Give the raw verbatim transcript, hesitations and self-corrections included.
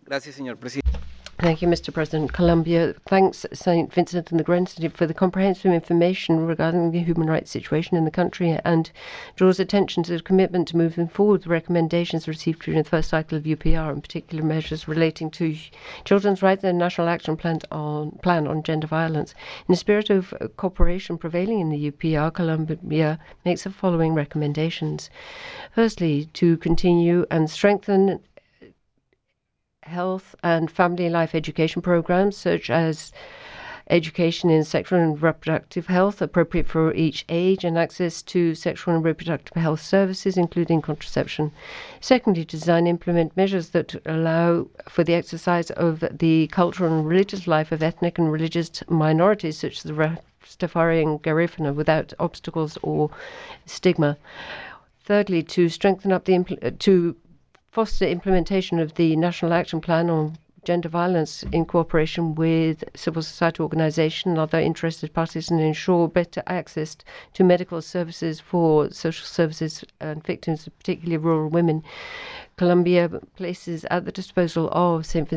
Gracias, señor presidente. Thank you, Mister President. Colombia thanks Saint Vincent and the Grenadines for the comprehensive information regarding the human rights situation in the country and draws attention to the commitment to moving forward with recommendations received during the first cycle of U P R, in particular measures relating to children's rights and national action plan on, plan on gender violence. In the spirit of cooperation prevailing in the U P R, Colombia makes the following recommendations. Firstly, to continue and strengthen health and family life education programs such as education in sexual and reproductive health appropriate for each age and access to sexual and reproductive health services including contraception. Secondly, to design and implement measures that allow for the exercise of the cultural and religious life of ethnic and religious minorities such as the Rastafari and Garifuna without obstacles or stigma. Thirdly, to strengthen up the impl- to foster implementation of the National Action Plan on Gender Violence in cooperation with civil society organisations and other interested parties and ensure better access to medical services for social services and victims, particularly rural women. Colombia places at the disposal of Saint